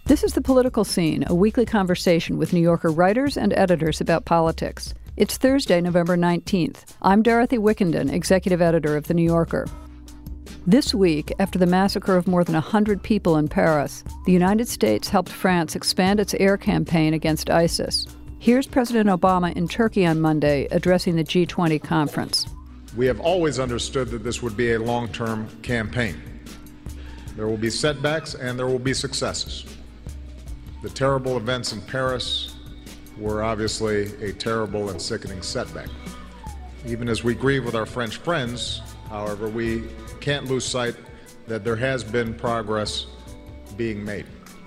This is The Political Scene, a weekly conversation with New Yorker writers and editors about politics. It's Thursday, November 19th. I'm Dorothy Wickenden, executive editor of The New Yorker. This week, after the massacre of more than 100 people in Paris, the United States helped France expand its air campaign against ISIS. Here's President Obama in Turkey on Monday addressing the G20 conference. We have always understood that this would be a long-term campaign. There will be setbacks and there will be successes. The terrible events in Paris were obviously a terrible and sickening setback. Even as we grieve with our French friends, however, we can't lose sight that there has been progress being made.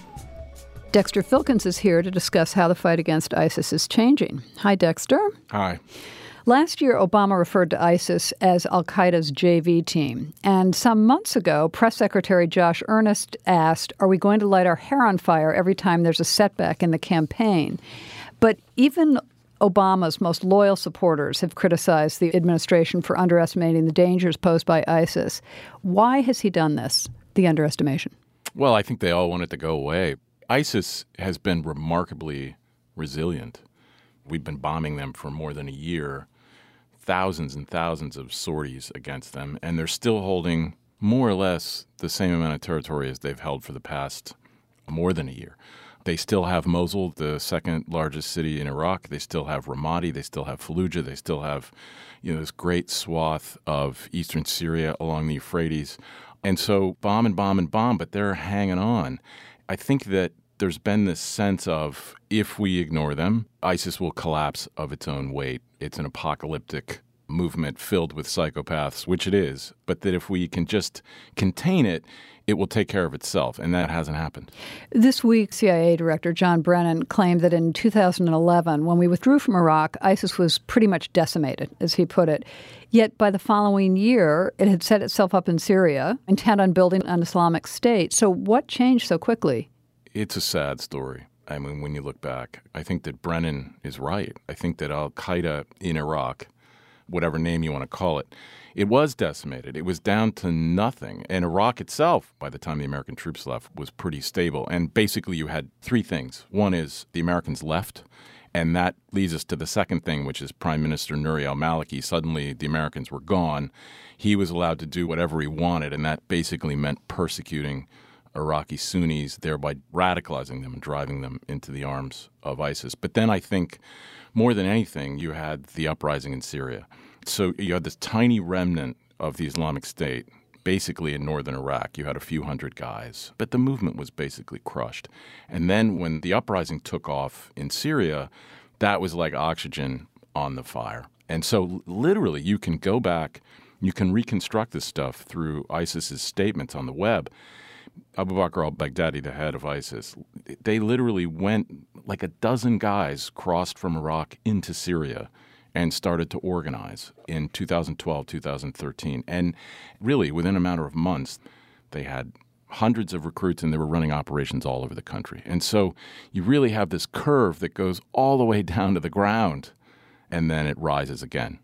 Dexter Filkins is here to discuss how the fight against ISIS is changing. Hi, Dexter. Hi. Last year, Obama referred to ISIS as al-Qaeda's JV team. And some months ago, Press Secretary Josh Earnest asked, are we going to light our hair on fire every time there's a setback in the campaign? But even Obama's most loyal supporters have criticized the administration for underestimating the dangers posed by ISIS. Why has he done this, the underestimation? Well, I think they all want it to go away. ISIS has been remarkably resilient. We've been bombing them for more than a year. Thousands and thousands of sorties against them, and they're still holding more or less the same amount of territory as they've held for the past more than a year. They still have Mosul, the second largest city in Iraq. They still have Ramadi. They still have Fallujah. They still have, this great swath of eastern Syria along the Euphrates. And so bomb, but they're hanging on. I think that there's been this sense of if we ignore them, ISIS will collapse of its own weight. It's an apocalyptic movement filled with psychopaths, which it is, but that if we can just contain it, it will take care of itself, and that hasn't happened. This week, CIA Director John Brennan claimed that in 2011, when we withdrew from Iraq, ISIS was pretty much decimated, as he put it. Yet by the following year, it had set itself up in Syria, intent on building an Islamic State. So what changed so quickly? It's a sad story. I mean, when you look back, I think that Brennan is right. I think that al-Qaeda in Iraq, whatever name you want to call it, it was decimated. It was down to nothing. And Iraq itself, by the time the American troops left, was pretty stable. And basically you had three things. One is the Americans left, and that leads us to the second thing, which is Prime Minister Nouri al-Maliki. Suddenly the Americans were gone. He was allowed to do whatever he wanted, and that basically meant persecuting Iraqi Sunnis, thereby radicalizing them and driving them into the arms of ISIS. But then I think more than anything, you had the uprising in Syria. So you had this tiny remnant of the Islamic State, basically in northern Iraq. You had a few hundred guys, but the movement was basically crushed. And then when the uprising took off in Syria, that was like oxygen on the fire. And so literally you can go back, you can reconstruct this stuff through ISIS's statements on the web. Abu Bakr al-Baghdadi, the head of ISIS, they literally went, like a dozen guys crossed from Iraq into Syria and started to organize in 2012, 2013. And really, within a matter of months, they had hundreds of recruits and they were running operations all over the country. And so you really have this curve that goes all the way down to the ground, and then it rises again.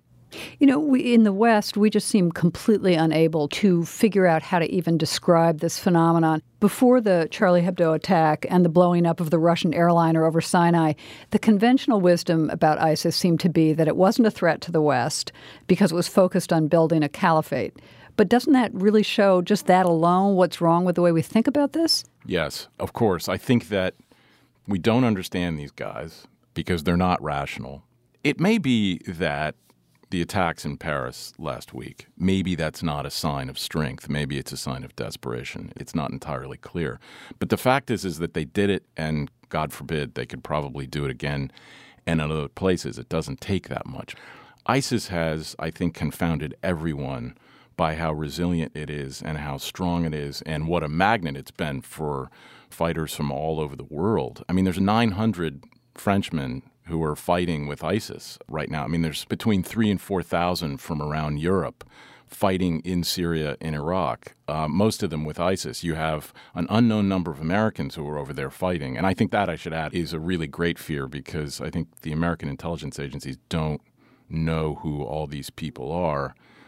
In the West, we just seem completely unable to figure out how to even describe this phenomenon. Before the Charlie Hebdo attack and the blowing up of the Russian airliner over Sinai, the conventional wisdom about ISIS seemed to be that it wasn't a threat to the West because it was focused on building a caliphate. But doesn't that really show, just that alone, what's wrong with the way we think about this? Yes, of course. I think that we don't understand these guys because they're not rational. It may be that the attacks in Paris last week, maybe that's not a sign of strength. Maybe it's a sign of desperation. It's not entirely clear. But the fact is that they did it, and God forbid, they could probably do it again and in other places. It doesn't take that much. ISIS has, I think, confounded everyone by how resilient it is and how strong it is and what a magnet it's been for fighters from all over the world. I mean, there's 900 Frenchmen who are fighting with ISIS right now. I mean, there's between 3,000 and 4,000 from around Europe fighting in Syria and Iraq, most of them with ISIS. You have an unknown number of Americans who are over there fighting. And I think that, I should add, is a really great fear because I think the American intelligence agencies don't know who all these people are.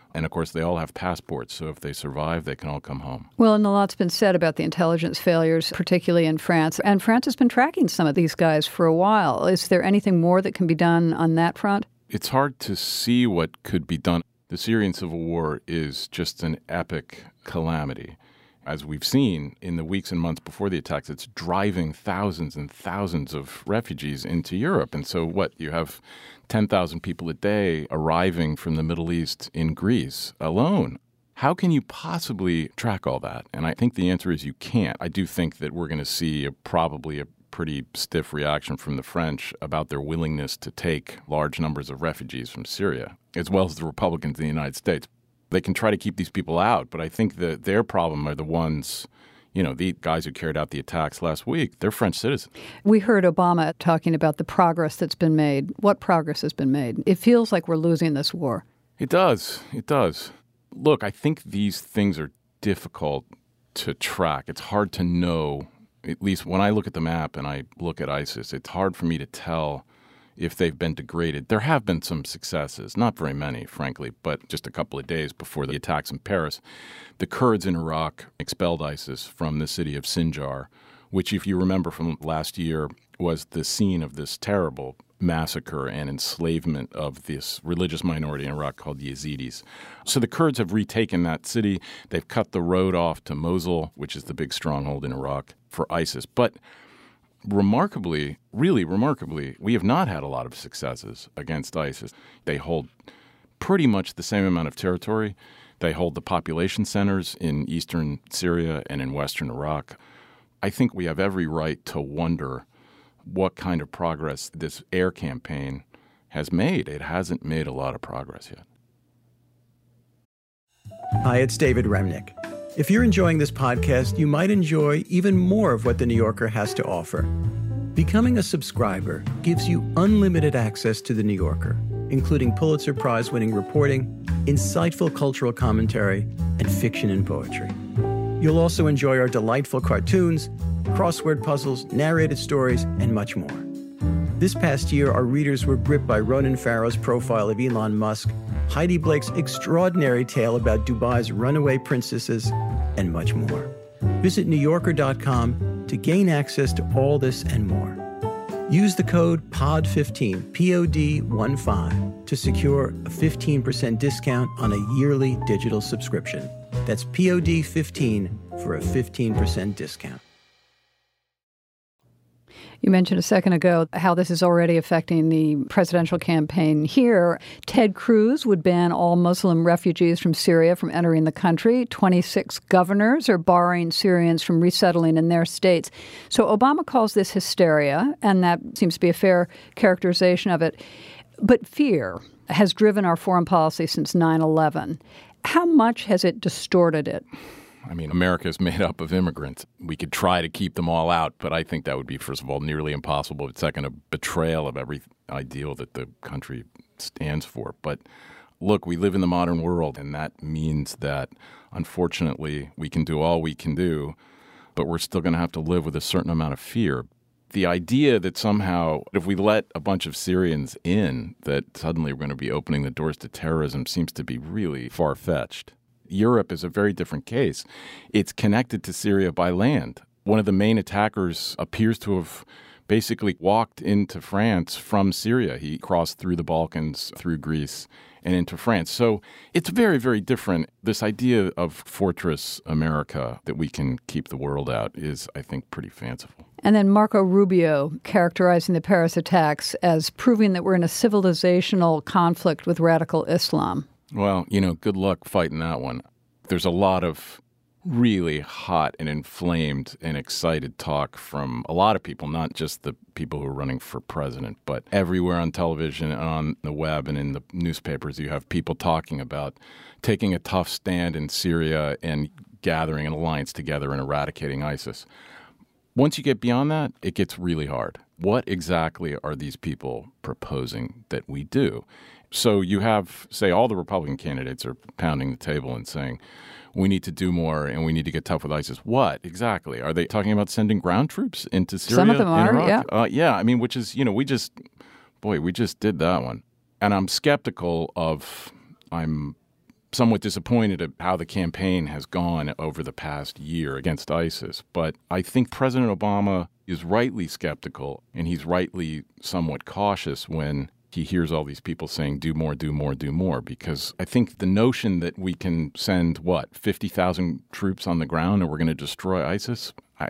And, of course, they all have passports, so if they survive, they can all come home. Well, and a lot's been said about the intelligence failures, particularly in France. And France has been tracking some of these guys for a while. Is there anything more that can be done on that front? It's hard to see what could be done. The Syrian civil war is just an epic calamity. As we've seen in the weeks and months before the attacks, it's driving thousands and thousands of refugees into Europe. And so you have 10,000 people a day arriving from the Middle East in Greece alone. How can you possibly track all that? And I think the answer is you can't. I do think that we're going to see probably a pretty stiff reaction from the French about their willingness to take large numbers of refugees from Syria, as well as the Republicans in the United States. They can try to keep these people out, but I think that their problem are the ones, the guys who carried out the attacks last week. They're French citizens. We heard Obama talking about the progress that's been made. What progress has been made? It feels like we're losing this war. It does. It does. Look, I think these things are difficult to track. It's hard to know, at least when I look at the map and I look at ISIS, it's hard for me to tell if they've been degraded. There have been some successes, not very many, frankly, but just a couple of days before the attacks in Paris, the Kurds in Iraq expelled ISIS from the city of Sinjar, which, if you remember from last year, was the scene of this terrible massacre and enslavement of this religious minority in Iraq called the Yazidis. So the Kurds have retaken that city. They've cut the road off to Mosul, which is the big stronghold in Iraq, for ISIS. But remarkably, really remarkably, we have not had a lot of successes against ISIS. They hold pretty much the same amount of territory. They hold the population centers in eastern Syria and in western Iraq. I think we have every right to wonder what kind of progress this air campaign has made. It hasn't made a lot of progress yet. Hi, it's David Remnick. If you're enjoying this podcast, you might enjoy even more of what The New Yorker has to offer. Becoming a subscriber gives you unlimited access to The New Yorker, including Pulitzer Prize-winning reporting, insightful cultural commentary, and fiction and poetry. You'll also enjoy our delightful cartoons, crossword puzzles, narrated stories, and much more. This past year, our readers were gripped by Ronan Farrow's profile of Elon Musk, Heidi Blake's extraordinary tale about Dubai's runaway princesses, and much more. Visit NewYorker.com to gain access to all this and more. Use the code POD15, POD15, to secure a 15% discount on a yearly digital subscription. That's POD15 for a 15% discount. You mentioned a second ago how this is already affecting the presidential campaign here. Ted Cruz would ban all Muslim refugees from Syria from entering the country. 26 governors are barring Syrians from resettling in their states. So Obama calls this hysteria, and that seems to be a fair characterization of it. But fear has driven our foreign policy since 9/11. How much has it distorted it? I mean, America is made up of immigrants. We could try to keep them all out, but I think that would be, first of all, nearly impossible. Second, a betrayal of every ideal that the country stands for. But look, we live in the modern world, and that means that, unfortunately, we can do all we can do, but we're still going to have to live with a certain amount of fear. The idea that somehow, if we let a bunch of Syrians in, that suddenly we're going to be opening the doors to terrorism seems to be really far-fetched. Europe is a very different case. It's connected to Syria by land. One of the main attackers appears to have basically walked into France from Syria. He crossed through the Balkans, through Greece, and into France. So it's very, very different. This idea of Fortress America, that we can keep the world out, is, I think, pretty fanciful. And then Marco Rubio characterizing the Paris attacks as proving that we're in a civilizational conflict with radical Islam. Well, good luck fighting that one. There's a lot of really hot and inflamed and excited talk from a lot of people, not just the people who are running for president, but everywhere on television and on the web and in the newspapers, you have people talking about taking a tough stand in Syria and gathering an alliance together and eradicating ISIS. Once you get beyond that, it gets really hard. What exactly are these people proposing that we do? So you have, say, all the Republican candidates are pounding the table and saying, we need to do more and we need to get tough with ISIS. What exactly? Are they talking about sending ground troops into Syria? Some of them are, Iraq? Yeah. I mean, which is, we just did that one. And I'm somewhat disappointed at how the campaign has gone over the past year against ISIS. But I think President Obama is rightly skeptical, and he's rightly somewhat cautious when he hears all these people saying, do more, do more, do more. Because I think the notion that we can send, 50,000 troops on the ground and we're going to destroy ISIS,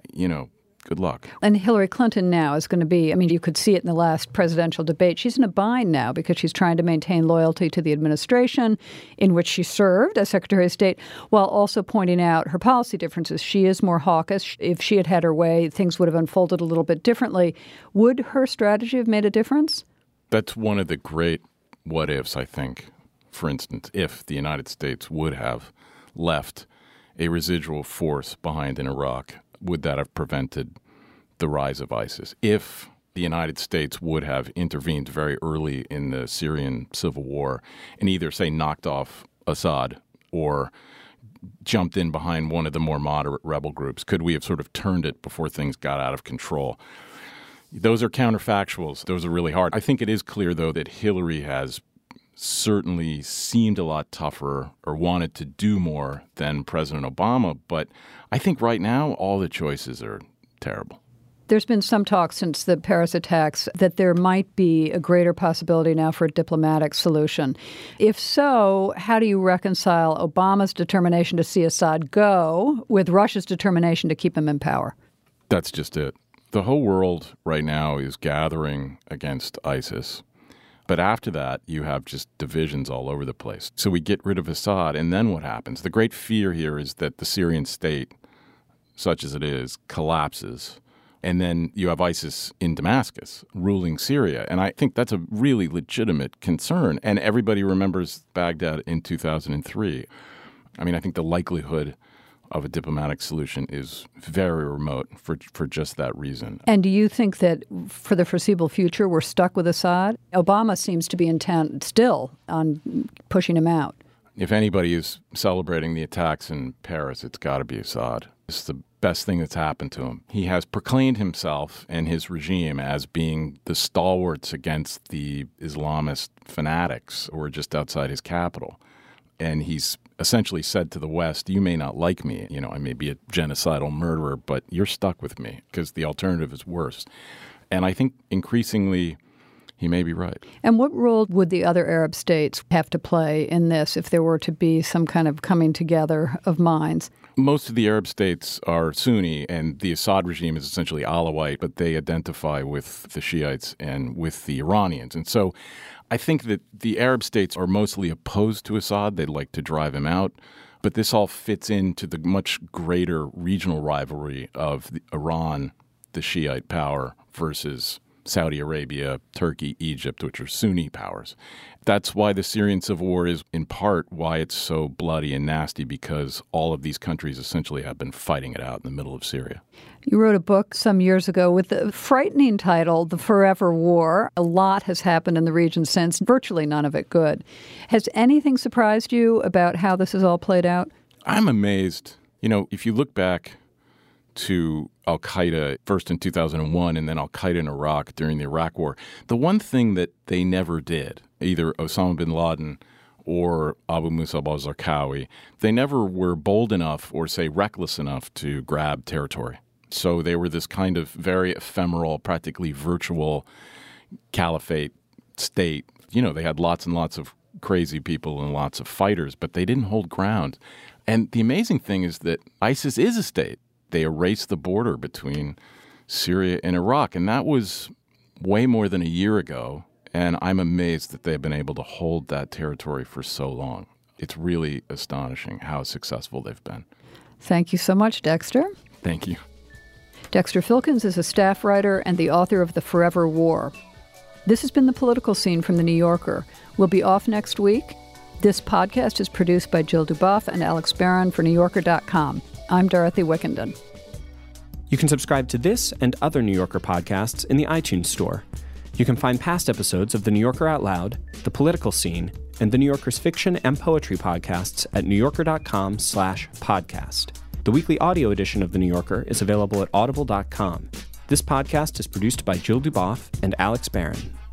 good luck. And Hillary Clinton now is going to be, you could see it in the last presidential debate. She's in a bind now because she's trying to maintain loyalty to the administration in which she served as Secretary of State, while also pointing out her policy differences. She is more hawkish. If she had had her way, things would have unfolded a little bit differently. Would her strategy have made a difference? That's one of the great what-ifs, I think. For instance, if the United States would have left a residual force behind in Iraq, would that have prevented the rise of ISIS? If the United States would have intervened very early in the Syrian civil war and either, say, knocked off Assad or jumped in behind one of the more moderate rebel groups, could we have sort of turned it before things got out of control? Those are counterfactuals. Those are really hard. I think it is clear, though, that Hillary has certainly seemed a lot tougher or wanted to do more than President Obama. But I think right now all the choices are terrible. There's been some talk since the Paris attacks that there might be a greater possibility now for a diplomatic solution. If so, how do you reconcile Obama's determination to see Assad go with Russia's determination to keep him in power? That's just it. The whole world right now is gathering against ISIS. But after that, you have just divisions all over the place. So we get rid of Assad, and then what happens? The great fear here is that the Syrian state, such as it is, collapses. And then you have ISIS in Damascus ruling Syria. And I think that's a really legitimate concern. And everybody remembers Baghdad in 2003. I think the likelihood of a diplomatic solution is very remote for just that reason. And do you think that for the foreseeable future we're stuck with Assad? Obama seems to be intent still on pushing him out. If anybody is celebrating the attacks in Paris, it's got to be Assad. It's the best thing that's happened to him. He has proclaimed himself and his regime as being the stalwarts against the Islamist fanatics who are just outside his capital. And he's essentially said to the West, you may not like me, I may be a genocidal murderer, but you're stuck with me because the alternative is worse. And I think increasingly he may be right. And what role would the other Arab states have to play in this if there were to be some kind of coming together of minds? Most of the Arab states are Sunni, and the Assad regime is essentially Alawite, but they identify with the Shiites and with the Iranians. And so I think that the Arab states are mostly opposed to Assad. They'd like to drive him out. But this all fits into the much greater regional rivalry of Iran, the Shiite power, versus Saudi Arabia, Turkey, Egypt, which are Sunni powers. That's why the Syrian civil war is, in part, why it's so bloody and nasty, because all of these countries essentially have been fighting it out in the middle of Syria. You wrote a book some years ago with the frightening title, The Forever War. A lot has happened in the region since, virtually none of it good. Has anything surprised you about how this has all played out? I'm amazed. If you look back to al-Qaeda first in 2001 and then al-Qaeda in Iraq during the Iraq War, the one thing that they never did, either Osama bin Laden or Abu Musab al-Zarqawi, they never were bold enough or, say, reckless enough to grab territory. So they were this kind of very ephemeral, practically virtual caliphate state. They had lots and lots of crazy people and lots of fighters, but they didn't hold ground. And the amazing thing is that ISIS is a state. They erased the border between Syria and Iraq, and that was way more than a year ago, and I'm amazed that they've been able to hold that territory for so long. It's really astonishing how successful they've been. Thank you so much, Dexter. Thank you. Dexter Filkins is a staff writer and the author of The Forever War. This has been The Political Scene from The New Yorker. We'll be off next week. This podcast is produced by Jill Duboff and Alex Barron for NewYorker.com. I'm Dorothy Wickenden. You can subscribe to this and other New Yorker podcasts in the iTunes Store. You can find past episodes of The New Yorker Out Loud, The Political Scene, and The New Yorker's fiction and poetry podcasts at NewYorker.com/podcast. The weekly audio edition of The New Yorker is available at Audible.com. This podcast is produced by Jill Duboff and Alex Barron.